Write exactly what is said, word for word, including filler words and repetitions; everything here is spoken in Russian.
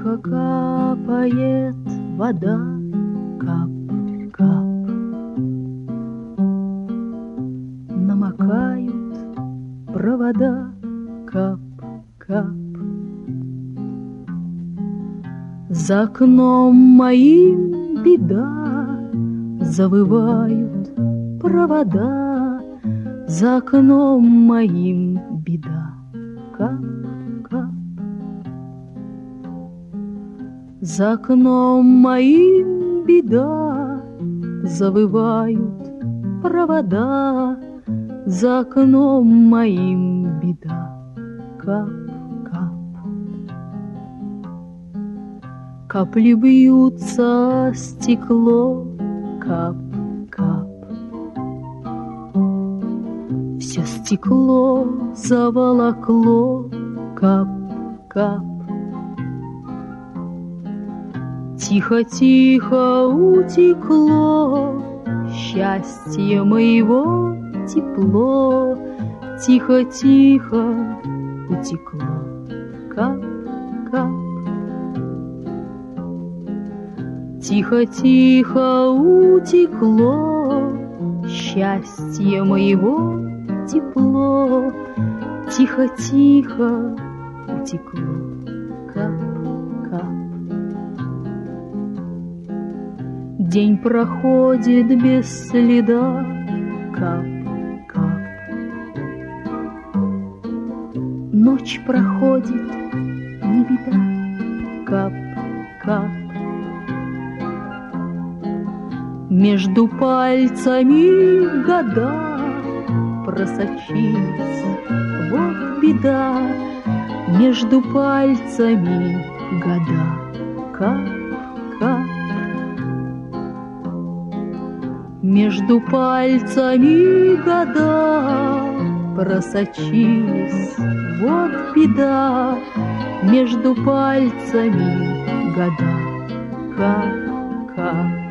Тихо капает вода, кап-кап. Намокают провода, кап-кап. За окном моим беда, завывают провода. За окном моим беда, кап-кап. За окном моим беда, завывают провода. За окном моим беда, кап-кап. Капли бьются о стекло, кап-кап. Все стекло заволокло, кап-кап. Тихо-тихо утекло счастье моего тепло, тихо-тихо утекло, кап-кап. Тихо-тихо утекло счастье моего тепло, тихо-тихо утекло, кап-кап. День проходит без следа, кап-кап. Ночь проходит, не беда, кап-кап. Между пальцами года просочились, вот беда. Между пальцами года, кап-кап. Между пальцами года просочились, вот беда. Между пальцами года, кап-кап.